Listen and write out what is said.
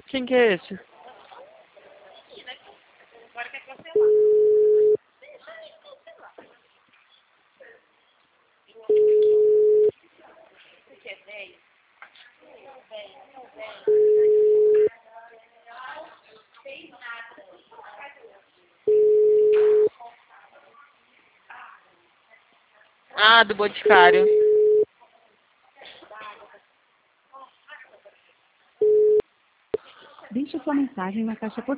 Quem que é esse? Ah, do Boticário. Deixe sua mensagem na caixa postal.